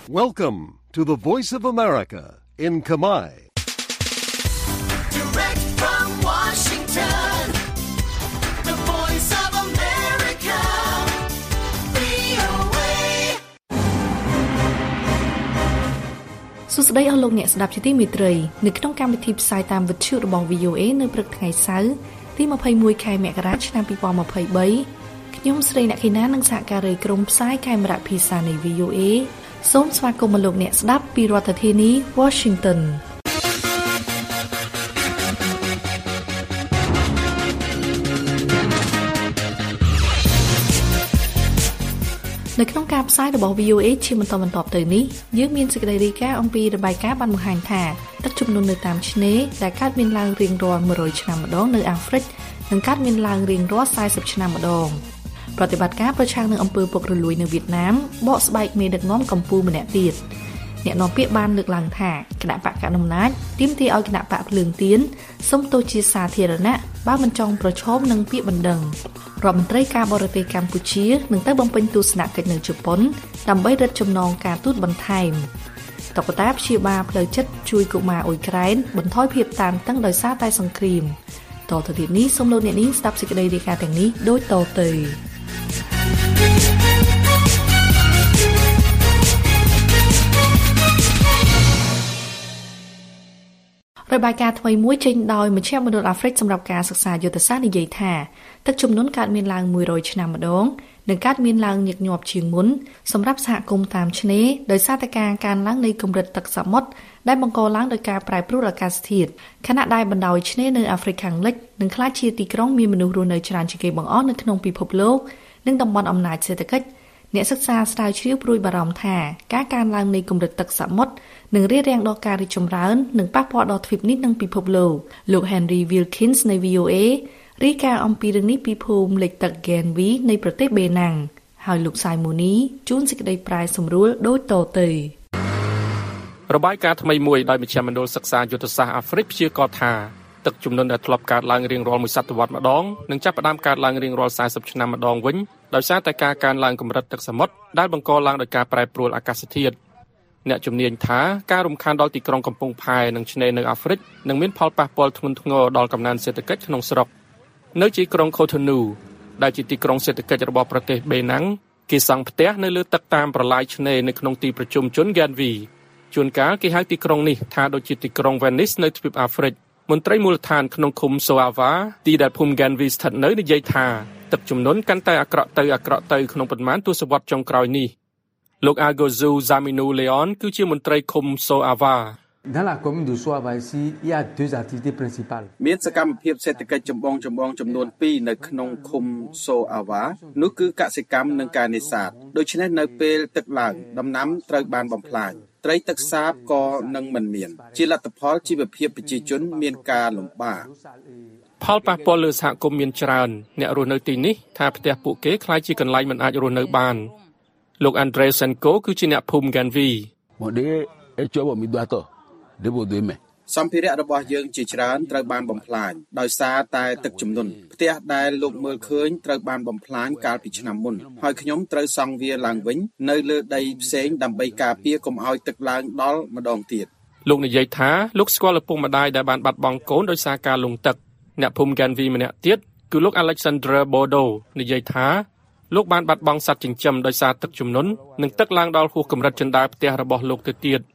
Welcome to the Voice of America in Khmer. Direct from Washington, the Voice of America, VOA. សួស្តីអស់លោកអ្នកស្ដាប់ជាទីមេត្រីនៅក្នុងកម្មវិធីផ្សាយតាមវិទ្យុរបស់ VOA នៅព្រឹកថ្ងៃសៅរ៍ទី21ខែមករាឆ្នាំ2023ខ្ញុំស្រីអ្នកខេណានិងសហការីក្រុមផ្សាយខេមរៈភាសានៃ VOA សូមស្វាគមន៍លោកអ្នកស្ដាប់ពីរដ្ឋធានី Washington នៅក្នុងការផ្សាយរបស់ VOA ជាបន្តទៅនេះយើងមានសេចក្តីរាយការណ៍អំពីរបាយការណ៍បានបង្ហាញថាទឹកជំនន់នៅតាមឆ្នេរដែលកើតមានឡើងរៀងរាល់100ឆ្នាំម្ដងនៅអាហ្វ្រិកនិងកើតមានឡើងរៀងរាល់40ឆ្នាំម្ដងប្រតិបត្តិការប្រឆាំងនឹងអំពើពុករលួយនៅវៀតណាមបកស្បែកមេដឹកនាំកម្ពុជាម្នាក់ទៀតអ្នកនាំពាក្យបានលើកឡើងថាគណៈបកកណ្ដាលអំណាចទាមទារឲ្យគណៈបកភ្លើងទៀនសុំទោសជាសាធារណៈបើមិនចង់ប្រឈមនឹងពាក្យបណ្ដឹងរដ្ឋមន្ត្រីការបរទេសកម្ពុជានឹងទៅបំពេញទស្សនកិច្ចនៅជប៉ុនដើម្បីរឹតចំណងការទូតបន្ថែមតុក្កតាព្យាបាលផ្លូវចិត្តជួយកុមារអ៊ុយក្រែនបន្ថយភាពតានតឹងដោយសារតែសង្គ្រាមតទៅទៀតនេះសូមលោកអ្នកនាងស្ដាប់សេចក្តីរាយការណ៍ទាំងនេះដូចតទៅរបាយការណ៍ថ្មីមួយចេញដោយមជ្ឈមណ្ឌលអាហ្វ្រិកសម្រាប់ការសិក្សាយុទ្ធសាស្ត្រនិយាយថាទឹកជំនន់កើតមានឡើង100ឆ្នាំម្ដងនិងកើតមានឡើងញឹកញាប់ជាងមុនសម្រាប់សហគមន៍តាមឆ្នេរដោយសារតែការកើនឡើងនៃកម្រិតទឹកសមុទ្រដែលបង្កឡើងដោយការប្រែប្រួលអាកាសធាតុខណៈដែលបណ្ដោយឆ្នេរនៅអាហ្វ្រិកខាងលិចនឹងក្លាយជាទីក្រុងមានមនុស្សរស់នៅច្រើនជាងគេបង្អស់នៅក្នុងពិភពលោកនិងតំបន់អំណាចសេដ្ឋកិច្ចអ្នកសិក្សាស្រាវជ្រាវព្រួយបារម្ភថាការកើនឡើងនៃកម្រិតទឹកសមុទ្រនឹងរារាំងដល់ការរីកចម្រើននិងប៉ះពាល់ដល់ទ្វីបនេះនិងពិភពលោក Henry Wilkins នៃ VOA រាយការណ៍អំពីរឿងនេះពីភូមិលិចទឹក Genvi នៃប្រទេសបេណាំងហើយលោក Simoni ជួនសេចក្តីប្រាយសម្រួលដូចតទៅរបាយការណ៍ថ្មីមួយដោយមជ្ឈមណ្ឌលសិក្សាយុទ្ធសាស្ត្រអាហ្វ្រិកព្យាករណ៍ថាទឹកជំនន់ដែលធ្លាប់កើតឡើងរៀងរាល់មួយសតវត្សម្ដងនឹងចាប់ផ្ដើមកើតឡើងរៀងរាល់40ឆ្នាំម្ដងវិញដោយសារតែការកើនឡើងកម្រិតទឹកសមុទ្រដែលបង្កឡើងដោយការប្រែប្រួលអាកាសធាតុអ្នកជំនាញថាការរំខានដល់ទីក្រុងកំពង់ផែនិងឆ្នេរនៅអាហ្វ្រិកនឹងមានផលប៉ះពាល់ធ្ងន់ធ្ងរដល់កំណើនសេដ្ឋកិច្ចក្នុងស្រុកនៅទីក្រុង Cotonou ដែលជាទីក្រុងសេដ្ឋកិច្ចរបស់ប្រទេសបេណាំងគេសង់ផ្ទះនៅលើទឹកតាមប្រឡាយឆ្នេរនៅក្នុងទីប្រជុំជន Genvi ជួនកាលគេហៅទីក្រុងនេះថាដូចជាទីក្រុង Venice នៅទ្វីបអាហ្វ្រិកមន្ត្រីមូលដ្ឋានក្នុងឃុំ Soava ទីដែលភូមិ Genvi ស្ថិតនៅនិយាយថាទឹកជំនន់កាន់តែអាក្រក់ទៅក្នុងប៉ុន្មានទសវត្សរ៍ចុងក្រោយនេះលោក Agozu Zaminu Leon គឺជាមន្ត្រីឃុំ Soava Dans la commune de Soava ici, il y a deux activités principales. មានសកម្មភាពសេដ្ឋកិច្ចចម្បងចំនួន2នៅក្នុងឃុំ Soava នោះគឺកសិកម្មនិងការនេសាទដូច្នេះនៅពេលទឹកឡើងដំណាំត្រូវបានបំផ្លាញត្រីទឹកសាបក៏នឹងមិនមានជាលទ្ធផលជីវភាពប្រជាជនមានការលំបាកផលប៉ះពាល់លើសហគមន៍មានច្រើនអ្នករស់នៅទីនេះថាផ្ទះពួកគេខ្លាចជាកន្លែងមិនអាចរស់នៅបានលោក Andre Senko គឺជាអ្នកភូមិ Genvi សម្ភារៈរបស់យើងជាច្រើនត្រូវបានបំផ្លាញដោយសារតែទឹកជំនន់ផ្ទះដែលលោកមើលឃើញត្រូវបានបំផ្លាញកាលពីឆ្នាំមុនហើយខ្ញុំត្រូវសង់វាឡើងវិញនៅលើដីផ្សេងដើម្បីការពារកុំឲ្យទឹកឡើងដល់ម្ដងទៀតលោកនិយាយថាលោកស្គាល់ឪពុកម្ដាយដែលបានបាត់បង់កូនដោយសារការលង់ទឹកអ្នកភូមិ Genvi ម្នាក់ទៀតគឺលោក Alexandre Bodo និយាយថាលោកបានបាត់បង់សត្វចិញ្ចឹមដោយសារទឹកជំនន់និងទឹកឡើងដល់ហួសកម្រិតជណ្ដើរផ្ទះរបស់លោកទៅទៀត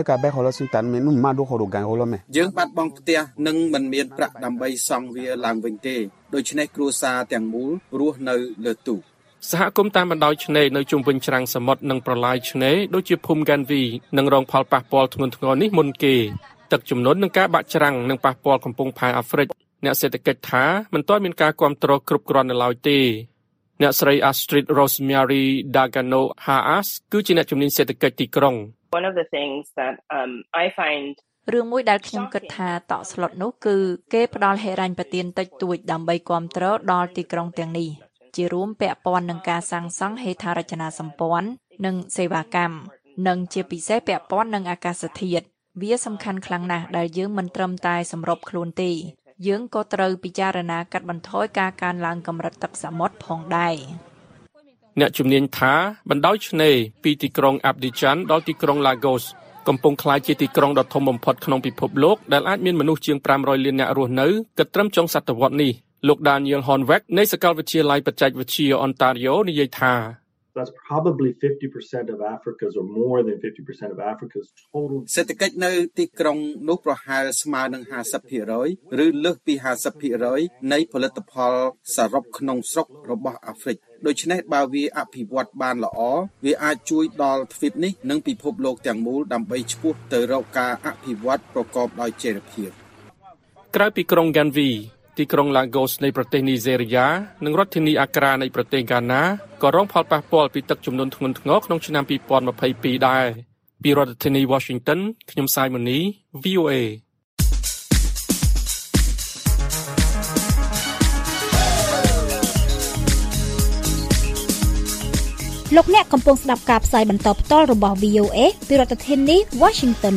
យើងបាត់បង់ផ្ទះនិងមិនមានប្រាក់ដើម្បីសង់វាឡើងវិញទេដូច្នេះគ្រួសារទាំងមូលរស់នៅលើទូកសហគមន៍តាមបណ្ដោយឆ្នេរនៅជុំវិញច្រាំងសមុទ្រនិងប្រឡាយឆ្នេរដូចជាភូមិ Genvi នឹងរងផលប៉ះពាល់ធ្ងន់ធ្ងរនេះមុនគេទឹកជំនន់និងការបាក់ច្រាំងនឹងប៉ះពាល់កំពង់ផែអាហ្វ្រិកអ្នកសេដ្ឋកិច្ចថាមិនទាន់មានការគាំទ្រគ្រប់គ្រាន់នៅឡើយទេអ្នកស្រី Astrid Rosemary Dagano Haas គឺជាអ្នកជំនាញសេដ្ឋកិច្ចទីក្រុង One of the things that I find រឿងមួយដែលខ្ញុំគិតថាតក់ស្លុតនោះគឺគេផ្ដល់ហិរញ្ញប្បទានតិចតួចដើម្បីគាំទ្រដល់ទីក្រុងទាំងនេះជារួមពាក់ព័ន្ធនឹងការសាងសង់ហេដ្ឋារចនាសម្ព័ន្ធនិងសេវាកម្មនិងជាពិសេសពាក់ព័ន្ធនឹងអាកាសធាតុវាសំខាន់ខ្លាំងណាស់ដែលយើងមិនត្រឹមតែសម្របខ្លួនទេយើងក៏ត្រូវពិចារណាកាត់បន្ថយការកើនឡើងកម្រិតទឹកសមុទ្រផងដែរអ្នកជំនាញថាបណ្ដោយឆ្នេរពីទីក្រុង Abidjan ដល់ទីក្រុង Lagos កំពុងក្លាយជាទីក្រុងដ៏ធំបំផុតក្នុងពិភពលោកដែលអាចមានមនុស្សជាង500លាននាក់រស់នៅគិតត្រឹមចុងសតវត្សរ៍នេះលោក Daniel Hornbeck នៃសាកលវិទ្យាល័យបច្ចេកវិទ្យា Ontario និយាយថា That's probably 50% of Africa's or more than 50% of Africa's total សេដ្ឋកិច្ចនៅទីក្រុងនោះប្រហែលស្មើនឹង 50% ឬលើសពី 50% នៃផលិតផលសរុបក្នុងស្រុករបស់អាហ្វ្រិកដូច្នេះបើវាអភិវឌ្ឍបានល្អវាអាចជួយដល់ទ្វីបនេះនិងពិភពលោកទាំងមូលដើម្បីឆ្ពោះទៅរកការអភិវឌ្ឍប្រកបដោយចីរភាពក្រៅពីក្រុង Ganviទីក្រុង Lagos នៃប្រទេសនីហ្សេរីយ៉ានិងរដ្ឋធានីអាក្រានៃប្រទេសហ្គាណាក៏រងផលប៉ះពាល់ពីទឹកជំនន់ធ្ងន់ធ្ងរក្នុងឆ្នាំ2022ដែរពីរដ្ឋធានី Washington ខ្ញុំសាយមូនី VOA លោកអ្នកកំពុងស្ដាប់ការផ្សាយបន្តផ្ទាល់របស់ VOA ពីរដ្ឋធានី Washington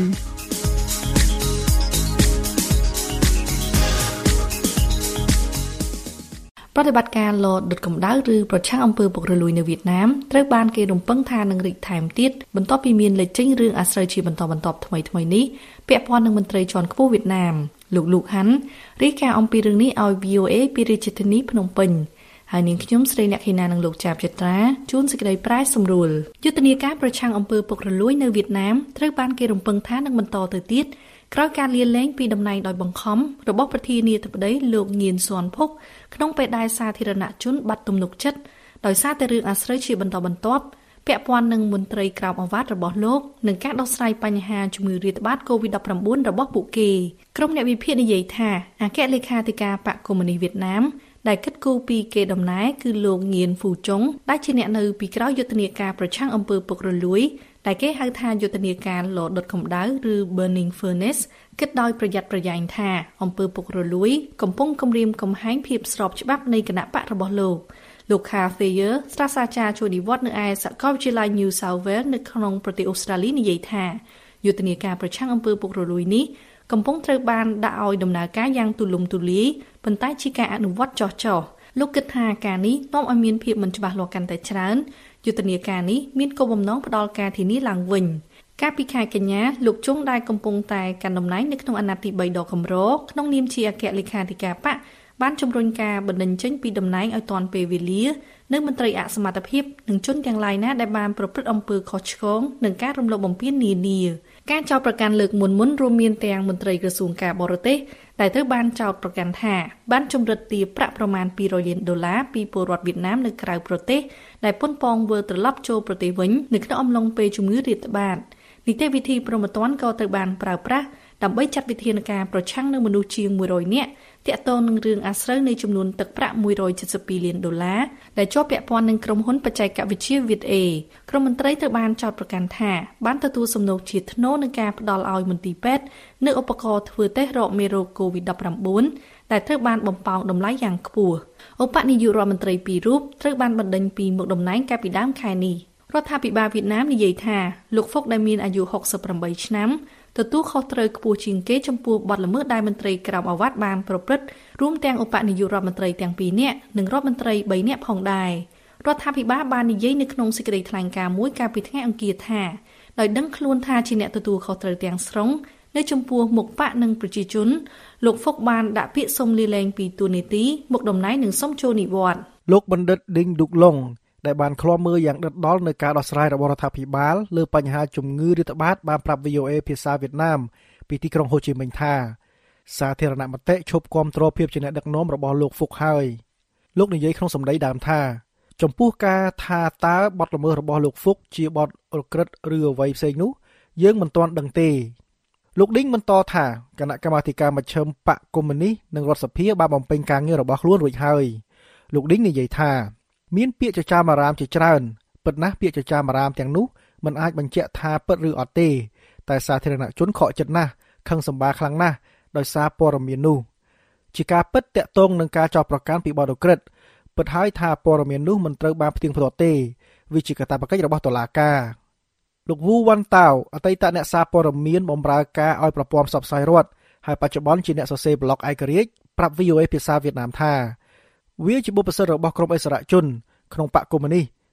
ប្រតិបត្តិការលដុតកម្ដៅឬប្រឆាំងអំពើពុករលួយនៅវៀតណាមត្រូវបានគេរំពឹងថានឹងរីកថែមទៀតបន្ទាប់ពីមានលេចចេញរឿងអាស្រូវជាបន្តបន្ទាប់ថ្មីនេះពាក់ព័ន្ធនឹងមន្ត្រីជាន់ខ្ពស់វៀតណាមលោកលូកហាន់រាយការណ៍អំពីរឿងនេះឲ្យ VOA ពីរាជធានីភ្នំពេញហើយនាងខ្ញុំស្រីអ្នកខេណានិងលោកចាបចត្រាជួនសេចក្តីប្រាយសម្រួលយុទ្ធនាការប្រឆាំងអំពើពុករលួយនៅវៀតណាមត្រូវបានគេរំពឹងថានឹងបន្តទៅទៀតក្រោយការលាលែងពីតំណែងដោយបង្ខំរបស់ប្រធានាធិបតីលោកញៀនស៊ុនភុកក្នុងពេលដែលសាធារណជនបាត់ទំនុកចិត្តដោយសារតែរឿងអាស្រូវជាបន្តបន្ទាប់ពាក់ព័ន្ធនឹងមន្ត្រីក្រមអាវ៉ាត់របស់លោកនិងការដោះស្រាយបញ្ហាជំងឺរាតត្បាត COVID-19 របស់ពួកគេក្រុមអ្នកវិភាគនិយាយថាអគ្គលេខាធិការបកកុម្មុយនីសវៀតណាមដែលគិតគូរពីគេដំណើរគឺលោកញៀនហ្វូចុងដែលជាអ្នកនៅពីក្រោយយុទ្ធនាការប្រឆាំងអំពើពុករលួយដែលគេហៅថាយុទ្ធនាការលដុតកម្ដៅឬ Burning Furnace គិតដោយប្រយ័ត្នប្រយែងថាអំពើពុករលួយកំពុងគំរាមកំហែងភាពស្របច្បាប់នៃគណៈបករបស់លោក Carl Thayer សាស្ត្រាចារ្យជួយនិវត្តន៍នៅឯសាកលវិទ្យាល័យ New South Wales នៅក្នុងប្រទេសអូស្ត្រាលីនិយាយថាយុទ្ធនាការប្រឆាំងអំពើពុករលួយនេះកំពុងត្រូវបានដាក់ឲ្យដំណើរការយ៉ាងទូលំទូលាយប៉ុន្តែជាការអនុវត្តចោះលោកគិតថាការនេះនាំឲ្យមានភាពមិនច្បាស់លាស់កាន់តែច្រើនយុទ្ធនាការនេះមានគោលបំណងផ្ដល់ការធានាឡើងវិញកាលពីខែកញ្ញាលោកជុងដែលកំពុងតែកាន់តំណែងនៅក្នុងអាណត្តិទី3ដ៏កម្រក្នុងនាមជាអគ្គលេខាធិការបកបានជំរុញការបណ្តេញចេញពីតំណែងឲ្យទាន់ពេលវេលានៅមន្ត្រីអសមត្ថភាពនិងជនទាំងឡាយណាដែលបានប្រព្រឹត្តអំពើខុសឆ្គងនិងការរំលោភបំពាននានាការចោទប្រកាន់លើកមុនរួមមានទាំងមន្ត្រីក្រសួងការបរទេសដែលត្រូវបានចោទប្រកាន់ថាបានជំរិតទារប្រាក់ប្រមាណ$200លានពីពលរដ្ឋវៀតណាមនៅក្រៅប្រទេសដែលប៉ុនប៉ងវិលត្រឡប់ចូលប្រទេសវិញនៅក្នុងអំឡុងពេលជំងឺរាតត្បាតនីតិវិធីព្រហ្មទណ្ឌក៏ត្រូវបានប្រើប្រាស់ដើម្បីចាត់វិធានការប្រឆាំងនឹងមនុស្សជាង100នាក់ទាក់ទងនឹងរឿងអាស្រូវនៃចំនួនទឹកប្រាក់$172លានដែលជាប់ពាក់ព័ន្ធនឹងក្រុមហ៊ុនបច្ចេកវិទ្យាវីតអេក្រុមមន្ត្រីត្រូវបានចោទប្រកាន់ថាបានទទួលសំណូកជាធ្នូនឹងការផ្ដល់ឲ្យមន្ទីរពេទ្យនៅឧបករណ៍ធ្វើតេស្តរកមេរោគ COVID-19 ដែលត្រូវបានបំផោងតម្លៃយ៉ាងខ្ពស់ឧបនាយករដ្ឋមន្ត្រីពីររូបត្រូវបានបណ្តេញពីមុខតំណែងកាលពីដើមខែនេះរដ្ឋាភិបាលវៀតណាមនិយាយថាលោកហ្វុកដែលមានអាយុ68ឆ្នាំទទួលខុសត្រូវខ្ពស់ជាងគេចំពោះបទល្មើសដែលមន្ត្រីក្រមអាវ៉ាត់បានប្រព្រឹត្តរួមទាំងឧបនាយករដ្ឋមន្ត្រីទាំង2នាក់និងរដ្ឋមន្ត្រី3នាក់ផងដែររដ្ឋាភិបាលបាននិយាយនៅក្នុងសេចក្តីថ្លែងការណ៍មួយកាលពីថ្ងៃអង្គារថាដោយដឹងខ្លួនថាជាអ្នកទទួលខុសត្រូវទាំងស្រុងនៅចំពោះមុខបកនិងប្រជាជនលោកហ្វុកបានដាក់ពាក្យសុំលាលែងពីតួនាទីមុខតំណែងនិងសុំចូលនិវត្តន៍លោកបណ្ឌិតឌីងឌុកឡុងដែលបានឃ្លាំមើលយ៉ាងដិតដល់នៅការដោះស្រាយរបស់រដ្ឋាភិបាលលើបញ្ហាជំងឺរាតត្បាតបានប្រាប់ VOA ភាសាវៀតណាមពីទីក្រុងហូជីមិញថាសាធារណមតិឈប់គាំទ្រភាពជាអ្នកដឹកនាំរបស់លោកហ្វុកហើយលោកនិយាយក្នុងសម្ដីដើមថាចំពោះការថាតើបទល្មើសរបស់លោកហ្វុកជាបទរក្រឹតឬអ្វីផ្សេងនោះយើងមិនទាន់ដឹងទេលោកឌីងបន្តថាគណៈកម្មាធិការមជ្ឈិមបកកុម្មុយនីសនិងរដ្ឋសភាបានបំពេញការងាររបស់ខ្លួនរួចហើយលោកឌីងនិយាយថាមានពាក្យចចាមអារាមជាច្រើនពិតណាស់ពាក្យចចាមអារាមទាំងនោះមិនអាចបញ្ជាក់ថាពិតឬអត់ទេតែសាធារណជនខកចិត្តណាស់ខឹងសម្បាខ្លាំងណាស់ដោយសារព័ត៌មាននោះជាការពិតតាក់ទងនឹងការចោទប្រកាន់ពីបទឧក្រិដ្ឋពិតហើយថាព័ត៌មាននោះមិនត្រូវបានផ្ទៀងផ្ទាត់ទេវាជាកាតព្វកិច្ចរបស់តុលាការលោកវូវ៉ាន់តាវអតីតអ្នកសារព័ត៌មានបម្រើការឲ្យប្រព័ន្ធផ្សព្វផ្សាយរដ្ឋហើយបច្ចុប្បន្នជាអ្នកសរសេរប្លុកឯករាជ្យប្រាប់ VOA ភាសាវៀតណាមថាវាជាបុព្វសិទ្ធិរបស់ក្រុមអិសរាជជនក្នុងបកកុម្មុយនីស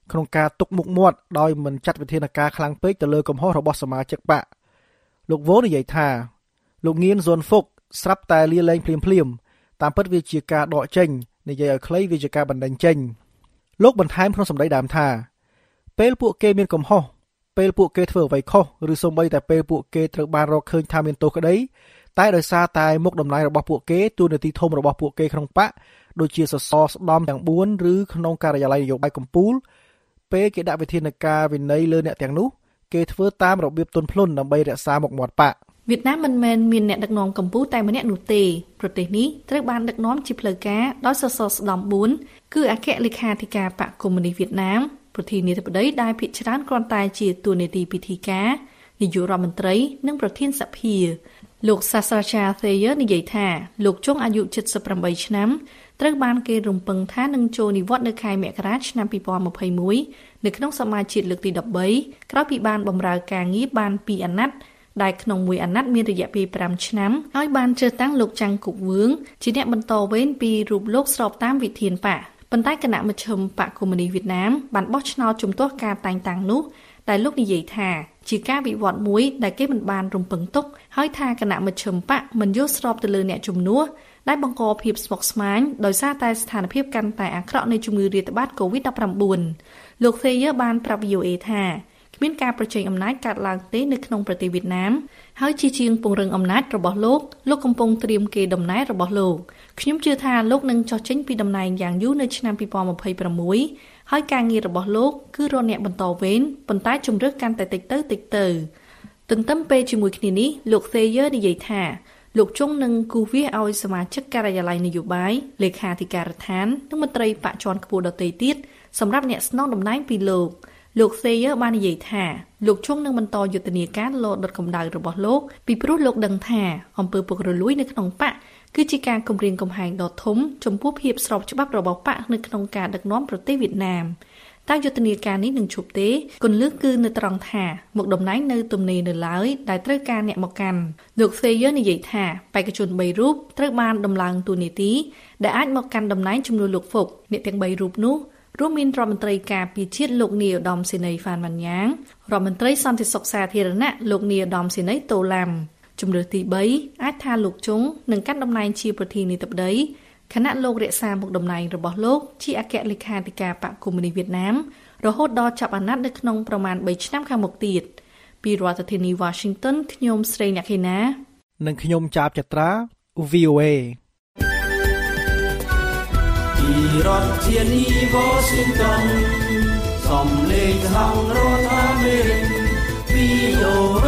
ក្នុងការទុកមុខមាត់ដោយមិនចាត់វិធានការខ្លាំងពេកទៅលើកំហុសរបស់សមាជិកបកលោកវ៉ូនិយាយថាលោកងៀនស៊ុនហ្វុកស្រាប់តែលាលែងភ្លាមតាមពិតវាជាការដកចេញនិយាយឲ្យខ្លីវាជាការបណ្តេញចេញលោកបន្ថែមក្នុងសម្ដីដើមថាពេលពួកគេមានកំហុសពេលពួកគេធ្វើអ្វីខុសឬសូម្បីតែពេលពួកគេត្រូវបានរកឃើញថាមានទោសក្តីតែដោយសារតែមុខតំណែងរបស់ពួកគេទូនាទីធំរបស់ពួកគេក្នុងបកដូចជាសសរស្ដំទាំង4ឬក្នុងការិយាល័យនយោបាយកំពូលពេលគេដាក់វិធានការវិន័យលើអ្នកទាំងនោះគេធ្វើតាមរបៀបទន់ភ្លន់ដើម្បីរក្សាមុខមាត់បកវៀតណាមមិនមែនមានអ្នកដឹកនាំកម្ពុជាតែម្នាក់នោះទេប្រទេសនេះត្រូវបានដឹកនាំជាផ្លូវការដោយសសរស្ដំ4គឺអគ្គលេខាធិការបកកុម្មុយនីសវៀតណាមប្រធានាធិបតីដែលភាគច្រើនគ្រាន់តែជាតួនាទីពិធីការនាយករដ្ឋមន្ត្រីនិងប្រធានសភាលោកសាស្ត្រាចារ្យ Thayer និយាយថាលោកជុងអាយុ78ឆ្នាំត្រូវបានគេរំពឹងថានឹងចូលនិវត្តន៍នៅខែមករាឆ្នាំ2021នៅក្នុងសមាជជាតិលើកទី13ក្រោយពីបានបម្រើការងារបាន2អាណត្តិដែលក្នុងមួយអាណត្តិមានរយៈពេល5ឆ្នាំហើយបានជ្រើសតាំងលោកចាំងគុកវឿងជាអ្នកបន្តវេនពីរូបលោកស្របតាមវិធានបកប៉ុន្តែគណៈមជ្ឈិមបកកុម្មុយនីសវៀតណាមបានបោះឆ្នោតជំទាស់ការតែងតាំងនោះដែលលោកនិយាយថាជាការវិវត្តមួយដែលគេមិនបានរំពឹងទុកហើយថាគណៈមជ្ឈិមបកមិនយល់ស្របទៅលើអ្នកជំនួសដែលបង្កភាពស្មុគស្មាញដោយសារតែស្ថានភាពកាន់តែអាក្រក់នៃជំងឺរាតត្បាត COVID-19 លោក Thayer បានប្រាប់ VOA ថាគ្មានការប្រជែងអំណាចកើតឡើងទេនៅក្នុងប្រទេសវៀតណាមហើយជាជាងពង្រឹងអំណាចរបស់លោកកំពុងត្រៀមគេដំណែងរបស់លោកខ្ញុំជឿថាលោកនឹងចុះចេញពីតំណែងយ៉ាងយូរនៅឆ្នាំ2026ហើយការងាររបស់លោកគឺរកអ្នកបន្តវេនប៉ុន្តែជំរឿសកាន់តែតិចទៅទន្ទឹមពេលជាមួយគ្នានេះលោក Thayer និយាយថាលោកជុងនឹងគូសវាសឲ្យសមាជិកការិយាល័យនយោបាយលេខាធិការដ្ឋាននិងមន្ត្រីបកជាន់ខ្ពស់ដទៃទៀតសម្រាប់អ្នកស្នងតំណែងពីលោក Thayer បាននិយាយថាលោកជុងនឹងបន្តយុទ្ធនាការលោដុតកម្ដៅរបស់លោកពីព្រោះលោកដឹងថាអំពើពុករលួយនៅក្នុងបកគឺជាការគំរាមកំហែងដ៏ធំចំពោះភាពស្របច្បាប់របស់បកនៅក្នុងការដឹកនាំប្រទេសវៀតណាមតែយុទ្ធនាការនេះនឹងឈប់ទេគន្លឹះគឺនៅត្រង់ថាមុខតំណែងនៅទំនេរនៅឡើយដែលត្រូវការអ្នកមកកាន់លោក Thayer និយាយថាបេក្ខជន3រូបត្រូវបានដំឡើងតួនាទីដែលអាចមកកាន់តំណែងជំនួសលោកហ្វុកអ្នកទាំង3រូបនោះរួមមានរដ្ឋមន្ត្រីការពារជាតិលោកនាយឧត្តមសេនីយ៍ហ្វានម៉ាន់យ៉ាងរដ្ឋមន្ត្រីសន្តិសុខសាធារណៈលោកនាយឧត្តមសេនីយ៍តូឡាំជំរឿនទី3អាចថាលោកជុងនឹងកាន់តំណែងជាប្រធានាធិបតីខណៈលោករក្សាមុខតំណែងរបស់លោកជាអគ្គលេខាធិការបកកុម្មុយនីសវៀតណាមរហូតដល់ចាប់អាណត្តិនៅក្នុងប្រមាណ3ឆ្នាំខាងមុខទៀតពីរដ្ឋធានី Washington ខ្ញុំស្រីអ្នកខេណានិងខ្ញុំចាបចត្រា VOA ពីរដ្ឋធានី Washington សំឡេងខាងរដ្ឋអាមេរិក VOA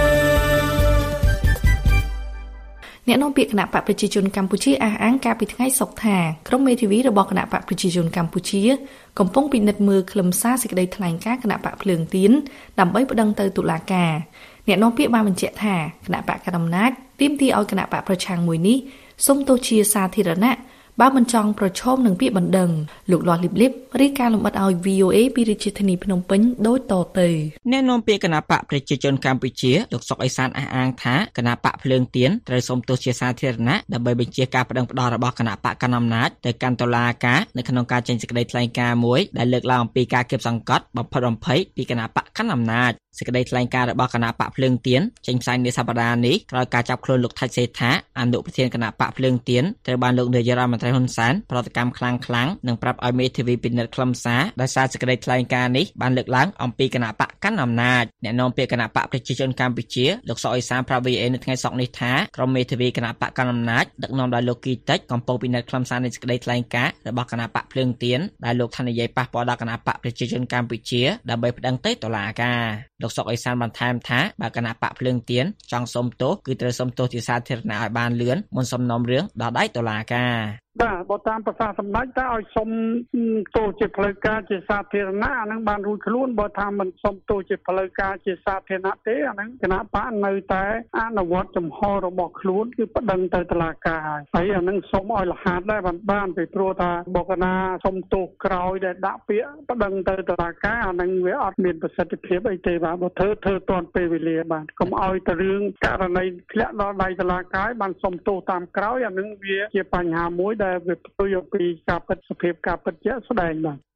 អ្នកនាំពាក្យគណៈបកប្រជាជនកម្ពុជាអះអាងកាលពីថ្ងៃសុក្រថាក្រុមមេធាវីរបស់គណៈបកប្រជាជនកម្ពុជាកំពុងពិនិត្យមើលខ្លឹមសារសេចក្តីថ្លែងការណ៍គណៈបកភ្លើងទៀនដើម្បីប្តឹងទៅតុលាការអ្នកនាំពាក្យបានបញ្ជាក់ថាគណៈបកកណ្ដាលអំណាចទាមទារឲ្យគណៈបកប្រឆាំងមួយនេះសុំទោសជាសាធារណៈបើមិនចង់ប្រឈមនឹងពាក្យបណ្ដឹងលោកលាស់លីបលីបរាយការណ៍លម្អិតឲ្យ VOA ពីរាជធានីភ្នំពេញដូចតទៅអ្នកនាំពាក្យគណៈបកប្រជាជនកម្ពុជាលោកសុកអេសានអះអាងថាគណៈបកភ្លើងទៀនត្រូវសុំទោសជាសាធារណៈដើម្បីបញ្ជាការប្តឹងផ្តល់របស់គណៈបកកណ្ដាលអំណាចទៅកាន់តុលាការនៅក្នុងការចេញសេចក្តីថ្លែងការណ៍មួយដែលលើកឡើងអំពីការគៀបសង្កត់បំផិតបំភ័យពីគណៈបកកណ្ដាលអំណាចសេចក្តីថ្លែងការណ៍របស់គណៈបកភ្លើងទៀនចេញផ្សាយនាសប្តាហ៍នេះក្រោយការចាប់ខ្លួនលោកថាច់សេដ្ឋាអនុប្រធានគណៈបកភ្លើងទៀនត្រូវបានលោកនាយករដ្ឋមន្ត្រីហ៊ុនសែនប្រតិកម្មខ្លាំងនិងប្រាប់ឲ្យមេធាវីពិនិត្យខ្លឹមសារដោយសារសេចក្តីថ្លែងការណ៍នេះបានលើកឡើងអំពីគណៈបកកណ្ដាលអំណាចអ្នកនាំពាក្យគណៈបកប្រជាជនកម្ពុជាលោកសុកអេសានប្រាប់ VOA នៅថ្ងៃសុក្រនេះថាក្រុមមេធាវីគណៈបកកណ្ដាលអំណាចដឹកនាំដោយលោកគីតិចកំពុងពិនិត្យខ្លឹមសារនៃសេចក្តីថ្លែងការណ៍របស់គណៈបកភ្លើងទៀនដែលលោកថានិយាយប៉ះពាល់ដល់គណៈបកប្រជាជនកម្ពុជាដើម្បីប្តឹងទៅតុលាការលោកសុកអេសានបានថែមថាបើគណៈបកភ្លើងទៀនចង់សុំទោសគឺត្រូវសុំទោសជាសាធារណៈឲ្យបានលឿនមុនសំណុំរឿងដល់ដៃតុលាការបាទបើតាមភាសាសម្ដេចតែឲ្យសុំទោសជាផ្លូវការជាសាធារណៈអានឹងបានរួចខ្លួនបើថាមិនសុំទោសជាផ្លូវការជាសាធារណៈទេអានឹងគណៈបកនៅតែអនុវត្តចំហរបស់ខ្លួនគឺប្តឹងទៅតុលាការហើយអានឹងសុំឲ្យលះហាត់ដែរបានពីព្រោះថាបើកណាសុំទោសក្រោយដែលដាក់ពាក្យប្តឹងទៅតុលាការអានឹងវាអត់មានប្រសិទ្ធភាពអីទេបាទបើធ្វើទាន់ពេលវេលាបាទកុំឲ្យទៅរឿងករណីធ្លាក់ដល់ដៃតុលាការបានសុំទោសតាមក្រោយអានឹងវាជាបញ្ហាមួយដែលវាផ្ទុយអំពីការពិតសភាពការពិតជាក់ស្ដែងបាទ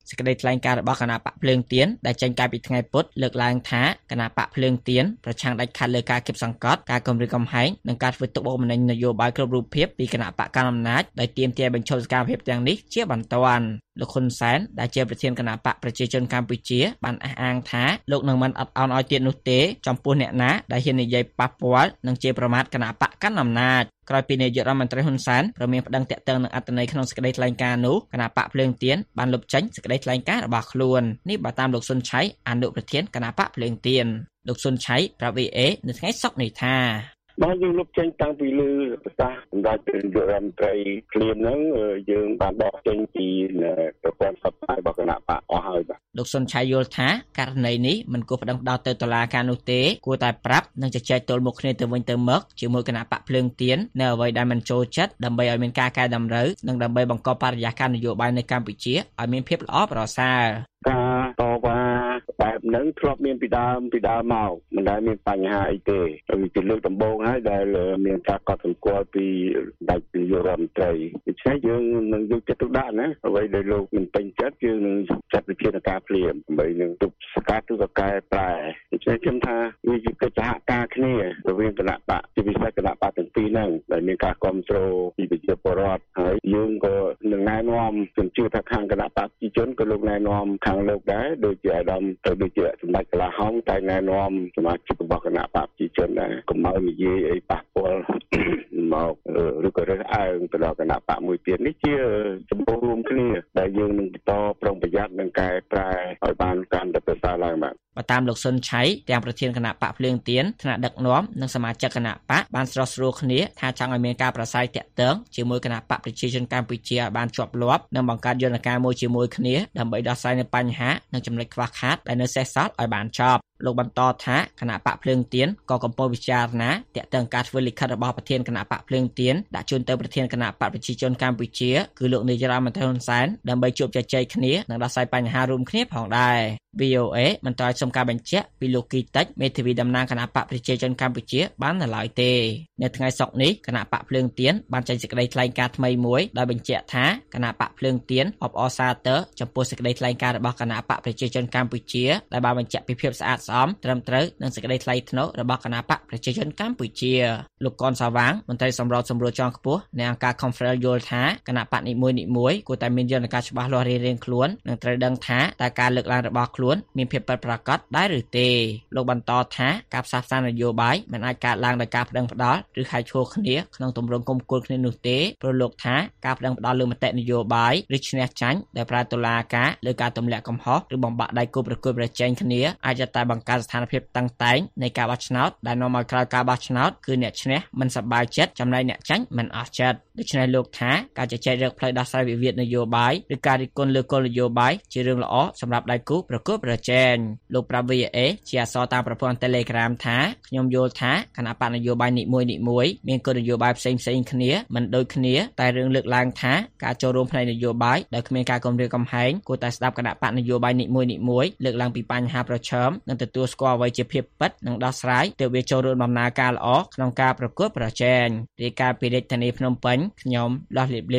សេចក្តីថ្លែងការណ៍របស់គណៈបកភ្លើងទៀនដែលចេញកាលពីថ្ងៃពុធលើកឡើងថាគណៈបកភ្លើងទៀនប្រឆាំងដាច់ខាតលើការគៀបសង្កត់ការគំរាមកំហែងនិងការធ្វើទុកបុកម្នេញនយោបាយគ្រប់រូបភាពពីគណៈបកកណ្ដាលអំណាចដោយទាមទារបញ្ឈប់សកម្មភាពទាំងនេះជាបន្ទាន់លោកហ៊ុនសែនដែលជាប្រធានគណៈបកប្រជាជនកម្ពុជាបានអះអាងថាលោកនឹងមិនអត់ឱនឲ្យទៀតនោះទេចំពោះអ្នកណាដែលហ៊ាននិយាយប៉ះពាល់និងជាប្រមាថគណៈបកកណ្ដាលអំណាចក្រោយពីនាយករដ្ឋមន្ត្រីហ៊ុនសែនប្រមានប្តឹងតាក់ទងនឹងអត្ថន័យក្នុងសេចក្តីថ្លែងការណ៍នោះគណៈបកភ្លើងទៀនបានលុបចេញសេចក្តីថ្លែងការណ៍របស់ខ្លួននេះបើតាមលោកសុនឆៃអនុប្រធានគណៈបកភ្លើងទៀនលោកសុនឆៃប្រាប់ VA នៅថ្ងៃសុក្រនេះថាបាទយើងលុបចេញតាំងពីលើប្រសាសន៍សម្រាប់នាយករដ្ឋមន្ត្រីភ្លាមហ្នឹងយើងបានដកចេញពីប្រព័ន្ធផ្សព្វផ្សាយរបស់គណៈបកអស់ហើយបាទលោកសុនឆៃយល់ថាករណីនេះមិនគួរផ្តឹងផ្ដោតទៅតុលាការនោះទេគួរតែប្រាប់និងជជែកទល់មុខគ្នាទៅវិញទៅមកជាមួយគណៈបកភ្លើងទៀននៅអ្វីដែលមិនចូលចិត្តដើម្បីឲ្យមានការកែតម្រូវនិងដើម្បីបង្កបរិយាកាសនយោបាយនៅកម្ពុជាឲ្យមានភាពល្អប្រសើរការតវ៉ាបែបហ្នឹងធ្លាប់មានពីដើមមកមិនដែលមានបញ្ហាអីទេវាជាលើកដំបូងហើយដែលមានការកត់សម្គាល់ពីដាច់ពីនាយករដ្ឋមន្ត្រីដូច្នេះយើងនឹងយកចិត្តទុកដាក់ណាអ្វីដែលលោកមិនពេញចិត្តយើងនឹងចាត់វិធានការភ្លាមដើម្បីនឹងទប់ស្កាត់ឬក៏កែប្រែដូច្នេះខ្ញុំថាវាជាកិច្ចសហការគ្នារវាងគណៈបកជាពិសេសគណៈបកទាំងពីរហ្នឹងដែលមានការគ្រប់គ្រងពីប្រជាពលរដ្ឋហើយយើងក៏នឹងណែនាំជំនឿថាខាងគណៈបកប្រជាជនក៏លោកណែនាំខាងលោកដែរដូចជាអាដាមទៅដូចជាសម្ដេចកលាហោមតែណែនាំសមាជិករបស់គណៈបកប្រជាជនដែរកុំឲ្យនិយាយអីប៉ះពាល់មកឬក៏រើសអើងទៅដល់គណៈបកមួយទៀតនេះជាចំពោះរួមគ្នាដែលយើងនឹងបន្តប្រុងប្រយ័ត្ននិងកែប្រែឲ្យបានកាន់តែប្រសើរឡើងបាទបើតាមលោកសុនឆៃទាំងប្រធានគណៈបកភ្លើងទៀនថ្នាក់ដឹកនាំនិងសមាជិកគណៈបកបានស្រោះស្រួលគ្នាថាចង់ឲ្យមានការប្រស័យតាក់ទងជាមួយគណៈបកប្រជាជនកម្ពុជាឲ្យបានជាប់លាប់និងបង្កើតយន្តការមួយជាមួយគ្នាដើម្បីដោះស្រាយនូវបញ្ហានិងចំណុចខ្វះខាតដែលនៅសេសសល់ឲ្យបានចប់លោកបន្តថាគណៈបកភ្លើងទៀនក៏កំពុងពិចារណាតាក់ទងការធ្វើលិខិតរបស់ប្រធានគណៈបកភ្លើងទៀនដាក់ជូនទៅប្រធានគណៈបកប្រជាជនកម្ពុជាគឺលោកនាយរដ្ឋមន្ត្រីហ៊ុនសែនដើម្បីជួបជជែកគ្នានិងដោះស្រាយបញ្ហារួមគ្នាផងដែរ VOA មិនត្រូវសុំការបញ្ជាក់ពីលោកគីតិចមេធាវីតំណាងគណៈបកប្រជាជនកម្ពុជាបាននៅឡើយទេនៅថ្ងៃសុក្រនេះគណៈបកភ្លើងទៀនបានចេញសេចក្តីថ្លែងការណ៍ថ្មីមួយដោយបញ្ជាក់ថាគណៈបកភ្លើងទៀនអបអរសាទរចំពោះសេចក្តីថ្លែងការណ៍របស់គណៈបកប្រជាជនកម្ពុជាដែលបានបញ្ជាក់ពីភាពស្អាតស្អំត្រឹមត្រូវនិងសេចក្តីថ្លៃថ្នូររបស់គណៈបកប្រជាជនកម្ពុជាលោកកនសាវាងមន្ត្រីសម្របសម្រួលជាន់ខ្ពស់នៃអង្គការ Conference យល់ថាគណៈបកនីមួយៗគួរតែមានយន្តការច្បាស់លាស់រៀងៗខ្លួននិងត្រូវដឹងថាតើការលើកឡើងរបស់ខ្លួនមានភាពពិតប្រាកដដែរឬទេលោកបន្តថាការផ្សះផ្សានយោបាយមិនអាចកើតឡើងដោយការប្តឹងផ្តល់ឬហែកឈរគ្នាក្នុងទម្រង់គុំគួនគ្នានោះទេព្រោះលោកថាការប្តឹងផ្តល់លើមតិនយោបាយឬឈ្នះចាញ់ដែលប្រើតុលាការលើការទម្លាក់កំហុសឬបំបាក់ដៃគូប្រកួតប្រជែងគ្នាអាចតែបង្កើតស្ថានភាពតាំងតែងនៃការបោះឆ្នោតដែលនាំឲ្យក្រោយការបោះឆ្នោតគឺអ្នកឈ្នះមិនសប្បាយចិត្តចំណែកអ្នកចាញ់មិនអស់ចិត្តដូច្នេះលោកថាការជជែករកផ្លូវដោះស្រាយវិវាទនយោបាយឬការរិះគន់លើគោលនយោបាយជារឿងល្អសម្រាប់ដៃគូប្រកួតប្រជែងលោកប្រាប់ VA ជាអក្សរតាមប្រព័ន្ធ Telegram ថាខ្ញុំយល់ថាគណៈបកនយោបាយនីមួយៗមានគោលនយោបាយផ្សេងៗគ្នាមិនដូចគ្នាតែរឿងលើកឡើងថាការចូលរួមផ្នែកនយោបាយដោយគ្មានការគំរាមកំហែងគួរតែស្ដាប់គណៈបកនយោបាយនីមួយៗលើកឡើងពីបញ្ហាប្រឈមនិងទទួលស្គាល់អ្វីជាភាពពិតនិងដោះស្រាយទើបវាចូលរួមដំណើរការល្អក្នុងការប្រកួតប្រជែងរាយការណ៍ពីរាជធានីភ្នំពេញខ្ញុំលោះលៀប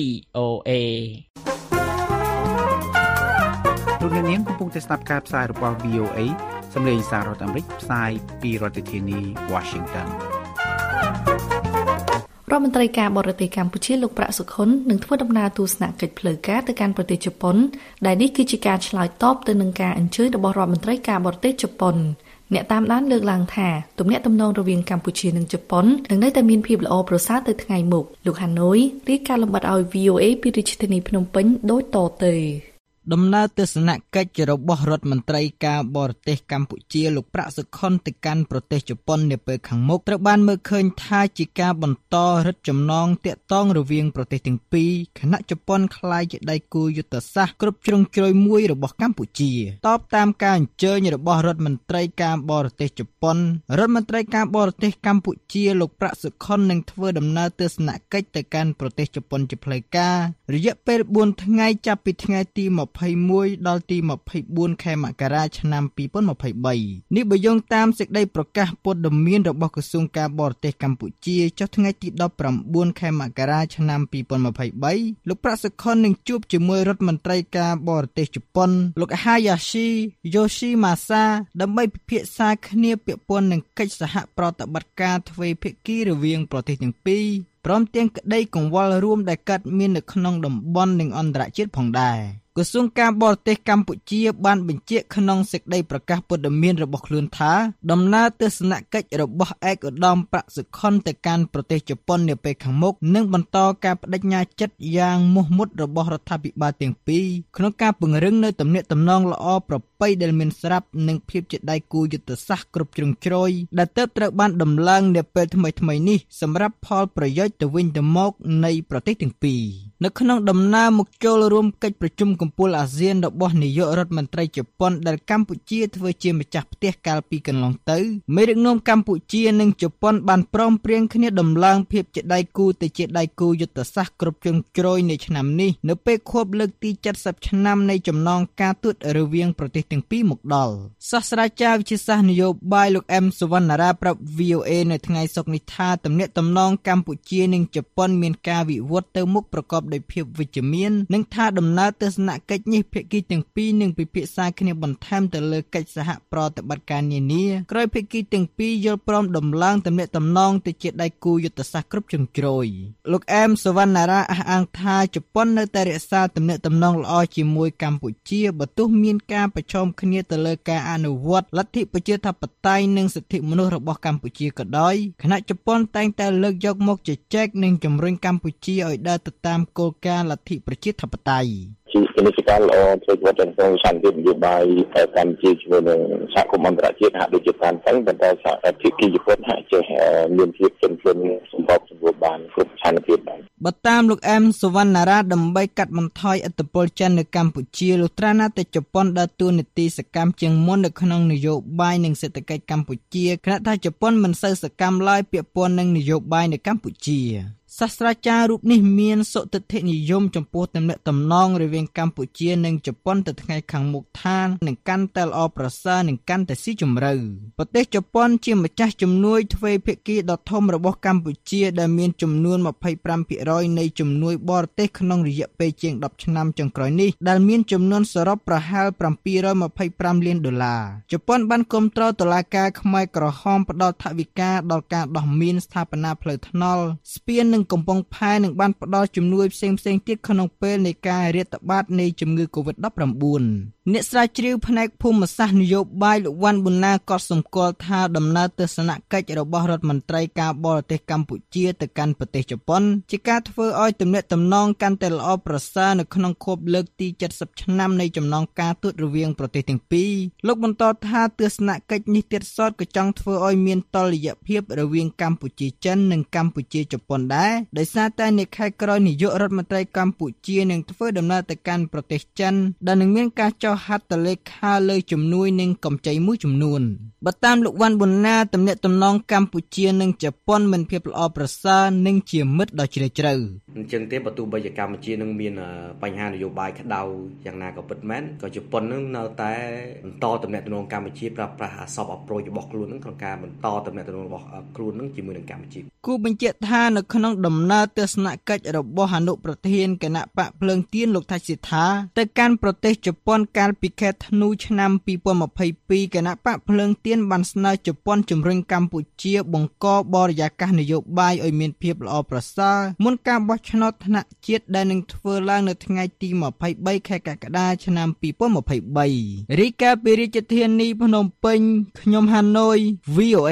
VOA លោកអ្នកនាងកំពុងតែស្ដាប់ការផ្សាយរបស់ VOA សម្លេងសាររដ្ឋអាមេរិកផ្សាយពីរដ្ឋធានី Washington រដ្ឋមន្ត្រីការបរទេសកម្ពុជាលោកប្រាក់សុខុននឹងធ្វើដំណើរទស្សនកិច្ចផ្លូវការទៅកាន់ប្រទេសជប៉ុនដែលនេះគឺជាការឆ្លើយតបទៅនឹងការអញ្ជើញរបស់រដ្ឋមន្ត្រីការបរទេសជប៉ុនអ្នកតាមដានលើកឡើងថាទំនាក់ទំនងរវាងកម្ពុជានិងជប៉ុននឹងនៅតែមានភាពល្អប្រសើរទៅថ្ងៃមុខលោកហាណូយរាយការណ៍លម្អិតឲ្យ VOA ពីរាជធានីភ្នំពេញដូចតទៅដំណើរទស្សនកិច្ចរបស់រដ្ឋមន្ត្រីការបរទេសកម្ពុជាលោកប្រាក់សុខុនទៅកាន់ប្រទេសជប៉ុននាពេលខាងមុខត្រូវបានមើលឃើញថាជាការបន្តរឹតចំណងទាក់ទងរវាងប្រទេសទាំងពីរខណៈជប៉ុនក្លាយជាដៃគូយុទ្ធសាស្ត្រគ្រប់ជ្រុងជ្រោយមួយរបស់កម្ពុជាតបតាមការអញ្ជើញរបស់រដ្ឋមន្ត្រីការបរទេសជប៉ុនរដ្ឋមន្ត្រីការបរទេសកម្ពុជាលោកប្រាក់សុខុននឹងធ្វើដំណើរទស្សនកិច្ចទៅកាន់ប្រទេសជប៉ុនជាផ្លូវការរយៈពេល4ថ្ងៃចាប់ពីថ្ងៃទី 21ដល់ទី24ខែមករាឆ្នាំ2023នេះបើយោងតាមសេចក្តីប្រកាសព័ត៌មានរបស់ក្រសួងការបរទេសកម្ពុជាចុះថ្ងៃទី19ខែមករាឆ្នាំ2023លោកប្រាក់សុខុននឹងជួបជាមួយរដ្ឋមន្ត្រីការបរទេសជប៉ុនលោក Hayashi Yoshimasa ដើម្បីពិភាក្សាគ្នាពាក់ព័ន្ធនឹងកិច្ចសហប្រតិបត្តិការទ្វេភាគីរវាងប្រទេសទាំងពីរព្រមទាំងក្តីកង្វល់រួមដែលកើតមាននៅក្នុងតំបន់និងអន្តរជាតិផងដែរក្រសួងការបរទេសកម្ពុជាបានបញ្ជាក់ក្នុងសេចក្តីប្រកាសព័ត៌មានរបស់ខ្លួនថាដំណើរទស្សនកិច្ចរបស់ឯកឧត្តមប្រាក់សុខុនទៅកាន់ប្រទេសជប៉ុននាពេលខាងមុខនឹងបន្តការបដិញ្ញាចិត្តយ៉ាងមោះមុតរបស់រដ្ឋាភិបាលទាំងពីរក្នុងការពង្រឹងនូវទំនាក់ទំនងល្អប្រពៃដែលមានស្រាប់និងភាពជាដៃគូយុទ្ធសាស្ត្រគ្រប់ជ្រុងជ្រោយដែលទើបត្រូវបានដំឡើងនាពេលថ្មីៗនេះសម្រាប់ផលប្រយោជន៍ទៅវិញទៅមកនៃប្រទេសទាំងពីរនៅក្នុងដំណើរមកចូលរួមកិច្ចប្រជុំកំពូលអាស៊ានរបស់នាយករដ្ឋមន្ត្រីជប៉ុនដែលកម្ពុជាធ្វើជាម្ចាស់ផ្ទះកាលពីកន្លងទៅមេដឹកនាំកម្ពុជានិងជប៉ុនបានព្រមព្រៀងគ្នាដំឡើងភាពជាដៃគូទៅជាដៃគូយុទ្ធសាស្ត្រគ្រប់ជ្រុងជ្រោយនៅឆ្នាំនេះនៅពេលខួបលើកទី70ឆ្នាំនៃចំណងការទូតរវាងប្រទេសទាំងពីរមកដល់សាស្ត្រាចារ្យវិទ្យាសាស្ត្រនយោបាយលោកអែមសុវណ្ណារាប្រាប់ VOA នៅថ្ងៃសុក្រនេះថាទំនាក់ទំនងកម្ពុជានិងជប៉ុនមានការវិវត្តទៅមុខប្រកបដោយភាពវិជ្ជមាននិងថាដំណើរទស្សនកិច្ចនេះភាគីទាំងពីរនឹងពិភាក្សាគ្នាបន្ថែមទៅលើកិច្ចសហប្រតិបត្តិការនានាក្រោយភាគីទាំងពីរយល់ព្រមដំឡើងទំនាក់ទំនងទៅជាដៃគូយុទ្ធសាស្ត្រគ្រប់ជ្រុងជ្រោយលោកអែមសុវណ្ណារាអះអាងថាជប៉ុននៅតែរក្សាទំនាក់ទំនងល្អជាមួយកម្ពុជាបើទោះមានការប្រឈមគ្នាទៅលើការអនុវត្តលទ្ធិប្រជាធិបតេយ្យនិងសិទ្ធិមនុស្សរបស់កម្ពុជាក៏ដោយខណៈជប៉ុនតែងតែលើកយកមកជជែកនិងជំរុញកម្ពុជាឲ្យដើរទៅតាមគោលការណ៍លទ្ធិប្រជាធិបតេយ្យជាពាណិជ្ជកម្មល្អធ្វើវត្តក្នុងសន្តិភាពនយោបាយកម្ពុជាជាមួយនឹងសហគមន៍អន្តរជាតិហាក់ដូចជាតាមតែប៉ុន្តែសហភាគីជប៉ុនហាក់ចេះមានភាពទន់ភ្លន់សម្របសម្រួលបានគ្រប់ស្ថានភាពដែរបើតាមលោកអែមសុវណ្ណារាដើម្បីកាត់បន្ថយឥទ្ធិពលចិននៅកម្ពុជាលុះត្រាណាតែជប៉ុនដើរតួនាទីសកម្មជាងមុននៅក្នុងនយោបាយនិងសេដ្ឋកិច្ចកម្ពុជាខណៈថាជប៉ុនមិនសូវសកម្មឡើយពាក់ព័ន្ធនឹងនយោបាយនៅកម្ពុជាសាស្ត្រាចារ្យរូបនេះមានសុទិដ្ឋិនិយមចំពោះទំនាក់ទំនងរវាងកម្ពុជានិងជប៉ុនទៅថ្ងៃខាងមុខថានឹងកាន់តែល្អប្រសើរនិងកាន់តែស៊ីជម្រៅប្រទេសជប៉ុនជាម្ចាស់ជំនួយទ្វេភាគីដ៏ធំរបស់កម្ពុជាដែលមានចំនួន 25% នៃជំនួយបរទេសក្នុងរយៈពេលជាង10ឆ្នាំចុងក្រោយនេះដែលមានចំនួនសរុបប្រហែល$725 លានជប៉ុនបានគាំទ្រតុលាការខ្មែរក្រហមផ្ដល់ថវិកាដល់ការដោះមានស្ថាបនាផ្លូវថ្នល់ស្ពាននិងកំពង់ផែនឹងបានផ្ដល់ជំនួយផ្សេងៗទៀតក្នុងពេលនៃការរាតត្បាតនៃជំងឺ COVID-19 អ្នកស្រាវជ្រាវផ្នែកភូមិសាស្ត្រនយោបាយលោកវ៉ាន់ប៊ុនណាក៏សម្គាល់ថាដំណើរទស្សនកិច្ចរបស់រដ្ឋមន្ត្រីការបរទេសកម្ពុជាទៅកាន់ប្រទេសជប៉ុនជាការធ្វើឲ្យទំនាក់ទំនងកាន់តែល្អប្រសើរនៅក្នុងខួបលើកទី70ឆ្នាំនៃចំណងការទូតរវាងប្រទេសទាំងពីរលោកបន្តថាទស្សនកិច្ចនេះទៀតសោតក៏ចង់ធ្វើឲ្យមានតុល្យភាពរវាងកម្ពុជាចិននិងកម្ពុជាជប៉ុនដែរដោយសារតែនៅខែក្រោយនាយករដ្ឋមន្ត្រីកម្ពុជានឹងធ្វើដំណើរទៅកាន់ប្រទេសចិនដែលនឹងមានការចុះហត្ថលេខាលើជំនួយនិងកម្ចីមួយចំនួនបើតាមលោកវ៉ាន់ប៊ុនណាទំនាក់ទំនងកម្ពុជានិងជប៉ុនមានភាពល្អប្រសើរនិងជាមិត្តដ៏ជ្រាលជ្រៅអញ្ចឹងទេបើទោះបីជាកម្ពុជានឹងមានបញ្ហានយោបាយក្តៅយ៉ាងណាក៏ពិតមែនក៏ជប៉ុននឹងនៅតែបន្តទំនាក់ទំនងកម្ពុជាប្រើប្រាស់អសពអប្រូចរបស់ខ្លួននឹងក្នុងការបន្តទំនាក់ទំនងរបស់ខ្លួននឹងជាមួយនឹងកម្ពុជាគូបញ្ជាក់ថានៅក្នុងដំណើរទស្សនកិច្ចរបស់អនុប្រធានគណៈបកភ្លើងទៀនលោកថាច់សិដ្ឋាទៅកាន់ប្រទេសជប៉ុនកាលពីខែធ្នូឆ្នាំ2022គណៈបកភ្លើងទៀនបានស្នើជប៉ុនជំរុញកម្ពុជាបង្កបរិយាកាសនយោបាយឲ្យមានភាពល្អប្រសើរមុនការបោះឆ្នោតថ្នាក់ជាតិដែលនឹងធ្វើឡើងនៅថ្ងៃទី23ខែកក្កដាឆ្នាំ2023រីកាពីរាជធានីភ្នំពេញខ្ញុំហាណូយ VOA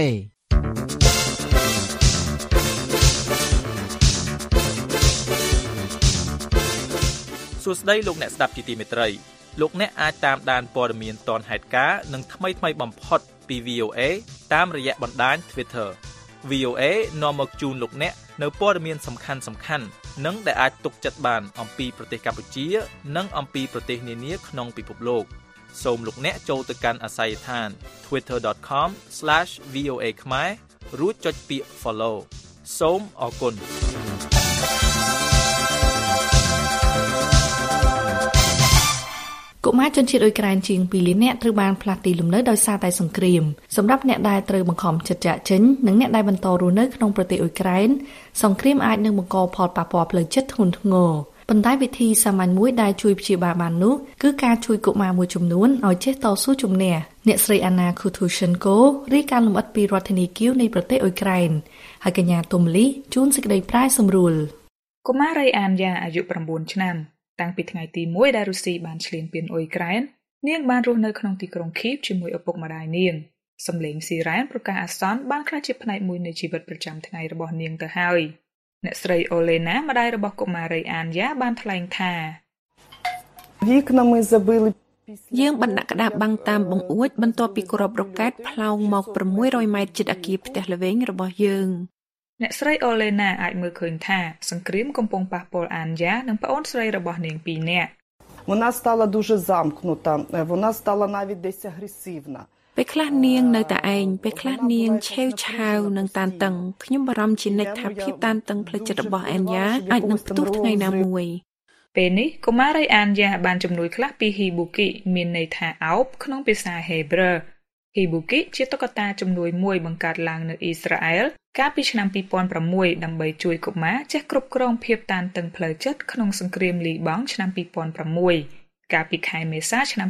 សួស្តីលោកអ្នកស្ដាប់ជាទីមេត្រីលោកអ្នកអាចតាមដានព័ត៌មានទាន់ហេតុការណ៍និងថ្មីៗបំផុតពី VOA តាមរយៈបណ្ដាញ Twitter VOA នាំមកជូនលោកអ្នកនៅព័ត៌មានសំខាន់ៗនិងដែលអាចទុកចិត្តបានអំពីប្រទេសកម្ពុជានិងអំពីប្រទេសនានាក្នុងពិភពលោកសូមលោកអ្នកចូលទៅកាន់អាសយដ្ឋាន twitter.com/voa ខ្មែររួចចុចពាក្យ follow សូមអរគុណកុមារជនជាតិអ៊ុយក្រែនជាង2លាននាក់ត្រូវបានផ្លាស់ទីលំនៅដោយសារតែសង្គ្រាមសម្រាប់អ្នកដែលត្រូវបង្ខំចិត្តចាកចេញនិងអ្នកដែលបន្តរស់នៅក្នុងប្រទេសអ៊ុយក្រែនសង្គ្រាមអាចនឹងបង្កផលប៉ះពាល់ផ្លូវចិត្តធ្ងន់ធ្ងរប៉ុន្តែវិធីសាមញ្ញមួយដែលជួយព្យាបាលបាននោះគឺការជួយកុមារមួយចំនួនឲ្យចេះតស៊ូជំនះអ្នកស្រីអាណាខូធូសិនកូរាយការណ៍លម្អិតពីរដ្ឋធានីគៀវនៃប្រទេសអ៊ុយក្រែនហើយកញ្ញាទុំលីជួនសេចក្តីប្រាយសម្រួលកុមាររៃអានយ៉ាអាយុ9ឆ្នាំតាំងពីថ្ងៃទី1ដែលរុស្ស៊ីបានឈ្លានពានអ៊ុយក្រែននាងបានរស់នៅក្នុងទីក្រុងខៀវជាមួយឪពុកម្ដាយនាងសំឡេងស៊ីរ៉ែនប្រកាសអាសន្នបានក្លាយជាផ្នែកមួយនៃជីវិតប្រចាំថ្ងៃរបស់នាងទៅហើយអ្នកស្រីអូលេណាម្ដាយរបស់កុមាររៃអានយ៉ាបានថ្លែងថាយើងបានដាក់ក្តារបាំងតាមបង្អួចបន្ទាប់ពីគ្រាប់រ៉ុកែតផ្លោងមក600ម៉ែត្រជិតអគារផ្ទះល្វែងរបស់យើងអ្នកស្រីអូលេណាអាចមើលឃើញថាសង្គ្រាមកំពុងប៉ះពាល់អានយ៉ានិងប្អូនស្រីរបស់នាង2នាក់ Вона стала дуже замкнута, вона стала навіть десь агресивна. ពេលខ្លះនាងនៅតែឯងពេលខ្លះនាងឆេវឆាវនិងតានតឹងខ្ញុំបារម្ភជានិច្ចថាភាពតានតឹងផ្លូវចិត្តរបស់អានយ៉ាអាចនឹងផ្ទុះថ្ងៃណាមួយពេលនេះកុមាររៃអានយ៉ាបានជំនួយខ្លះពីហ៊ីប៊ូគីមានន័យថាអោបក្នុងភាសាហេប្រឺហ៊ីប៊ូគីជាតុក្កតាជំនួយមួយបង្កើតឡើងនៅអ៊ីស្រាអែលកាលពីឆ្នាំ2006ដើម្បីជួយកុមារចេះគ្រប់គ្រងភាពតានតឹងផ្លូវចិត្តក្នុងសង្គ្រាមលីបង់ឆ្នាំ2006កាលពីខែមេសាឆ្នាំ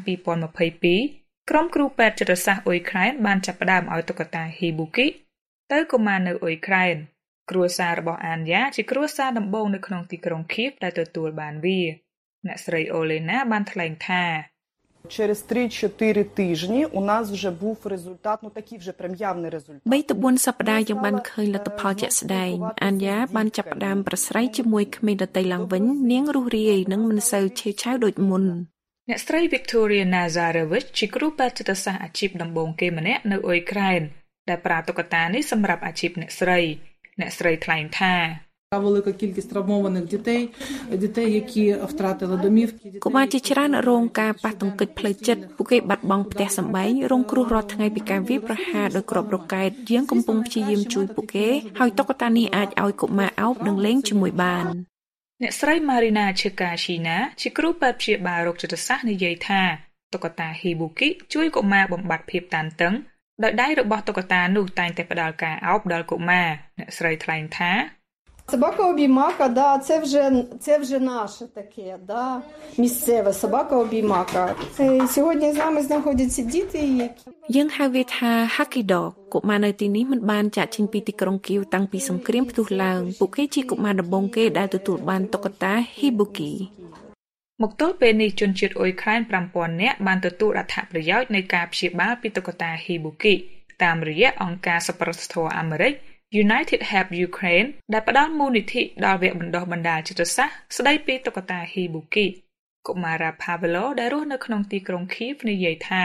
2022ក្រុមគ្រូពេទ្យចិត្តសាស្ត្រអ៊ុយក្រែនបានចាប់ផ្ដើមឲ្យតុក្កតាហ៊ីប៊ូគីទៅកុមារនៅអ៊ុយក្រែនគ្រួសាររបស់អានយ៉ាជាគ្រួសារដំបូងនៅក្នុងទីក្រុងខៀវដែលទទួលបានវាអ្នកស្រីអូលេណាបានថ្លែងថា Через 3-4 тижні у нас вже був результат, ну такий вже прям явний результат. 3-4 សប្តាហ៍យើងបានឃើញលទ្ធផលជាក់ស្ដែងអានយ៉ាបានចាប់ផ្ដើមប្រស្រ័យជាមួយក្មេងដទៃឡើងវិញនាងរស់រាយនិងមិនសូវឆេវឆាវដូចមុនអ្នកស្រី Victoria Nazarevich ជាគ្រូពេទ្យចិត្តសាស្ត្រអាជីពដំបូងគេម្នាក់នៅអ៊ុយក្រែនដែលប្រើតុក្កតានេះសម្រាប់អាជីពអ្នកស្រីថ្លែងថា велика кількість травмованих дітей, які втратили домівки. កុមារជាច្រើនរងការប៉ះទង្គិចផ្លូវចិត្តពួកគេបាត់បង់ផ្ទះសម្បែងរងគ្រោះរាល់ថ្ងៃពីការវាយប្រហារដោយគ្រាប់រ៉ុកែតយើងកំពុងព្យាយាមជួយពួកគេហើយតុក្កតានេះអាចឲ្យកុមារអោបនិងលេងជាមួយបានអ្នកស្រី Marina Chekashina ជាគ្រូពេទ្យព្យាបាលរោគចិត្តសាស្ត្រនិយាយថាតុក្កតា Hibuki ជួយកុមារបំបាត់ភាពតានតឹងដោយដៃរបស់តុក្កតានោះតែងតែផ្ដល់ការអោបដល់កុមារអ្នកស្រីថ្លែងថា Собака обіймака, да, це вже наше таке, да, місцеве собака обіймака. Сьогодні з нами знаходяться діти, які យើងហៅវាថា Husky Dog កុមារនៅទីនេះមិនបានចាក់ចេញពីទីក្រុងគៀវតាំងពីសង្គ្រាមផ្ទុះឡើងពួកគេជាកុមារដំបូងគេដែលទទួលបានតុក្កតា Hibuki មកទល់ពេលនេះជនជាតិអ៊ុយក្រែន 5000 នាក់បានទទួលអត្ថប្រយោជន៍នៃការព្យាបាលពីតុក្កតា Hibuki តាមរយៈអង្គការសប្បុរសធម៌អាមេរិកUnited Help Ukraine ដែលផ្ដល់មូលនិធិដល់វគ្គបណ្ដុះបណ្ដាលចិត្តសាស្ត្រស្ដីពីតុក្កតា Hibuki កុមារ Pavlo ដែលរស់នៅក្នុងទីក្រុង Kyiv និយាយថា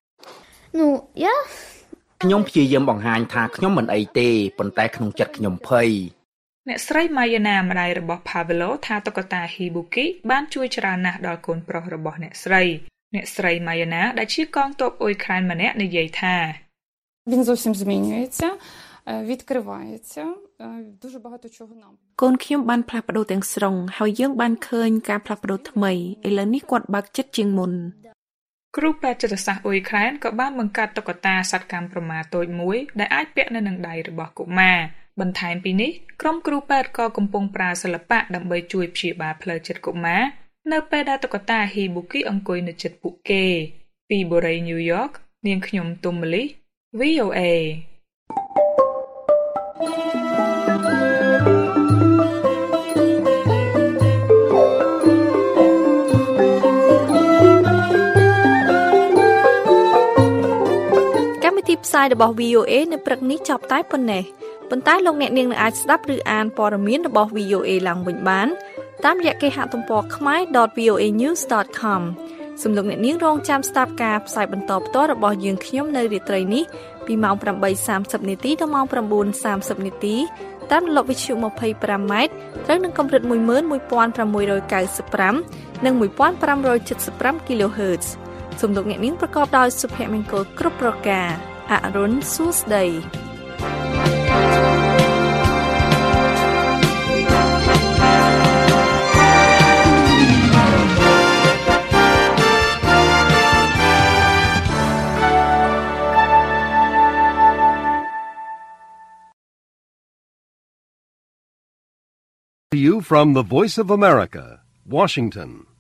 ខ្ញុំព្យាយាមបង្ហាញថាខ្ញុំមិនអីទេប៉ុន្តែក្នុងចិត្តខ្ញុំភ័យអ្នកស្រី Mayana ម្ដាយរបស់ Pavlo ថាតុក្កតា Hibuki បានជួយច្រើនណាស់ដល់កូនប្រុសរបស់អ្នកស្រី Mayana ដែលជាកងទ័ពអ៊ុយក្រែនម្នាក់និយាយថា Він зовсім змінюється відкривається дуже багато чого нам កូនខ្ញុំបានផ្លាស់ប្ដូរទាំងស្រុងហើយយើងបានឃើញការផ្លាស់ប្ដូរថ្មីឥឡូវនេះគាត់បើកចិត្តជាងមុនគ្រូពេទ្យចិត្តសាស្ត្រអ៊ុយក្រែនក៏បានបង្កើតតុក្កតាសត្វកម្មប្រមាតូចមួយដែលអាចពាក់នៅនឹងដៃរបស់កុមារបន្ថែមពីនេះក្រុមគ្រូពេទ្យក៏កំពុងប្រើសិល្បៈដើម្បីជួយព្យាបាលផ្លូវចិត្តកុមារនៅពេលដែលតុក្កតា Hibuki អង្គុយនៅជិតពួកគេពីបូរី New York នាងខ្ញុំទុំមលី VOA កម្មវិធីផ្សាយរបស់ VOA នៅព្រឹកនេះចប់តែប៉ុណ្ណេះប៉ុន្តែលោកអ្នកនាងនឹងអាចស្ដាប់ឬអានព័ត៌មានរបស់ VOA ឡើងវិញបានតាមរយៈគេហទំព័រ khmer.voanews.com សូមលោកអ្នកនាងរងចាំស្ដាប់ការផ្សាយបន្តផ្ទាល់របស់យើងខ្ញុំនៅរាត្រីនេះពីម៉ោង 8:30 នាទីដល់ម៉ោង 9:30 នាទីតាមរលកវិទ្យុ 25 ម៉ែត្រត្រូវនឹងកម្រិត 11695 និង 1575 kHz សូមលោកអ្នកនាងប្រកបដោយសុភមង្គលគ្រប់ប្រការអរុនសួស្ដី To you from the Voice of America, Washington.